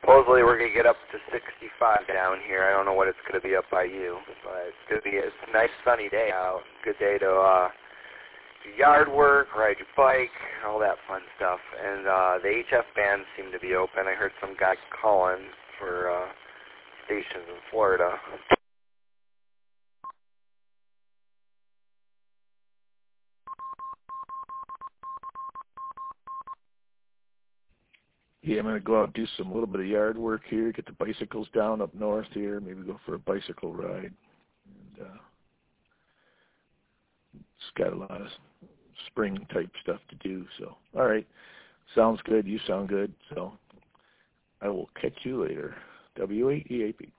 Supposedly we're going to get up to 65 down here. I don't know what it's going to be up by you, but it's a nice sunny day out. Good day to do yard work, ride your bike, all that fun stuff. And the HF bands seem to be open. I heard some guy calling for stations in Florida. Yeah, I'm going to go out and do a little bit of yard work here, get the bicycles down up north here, maybe go for a bicycle ride. And, it's got a lot of spring-type stuff to do. So, all right, sounds good. You sound good. So I will catch you later. W8EAP.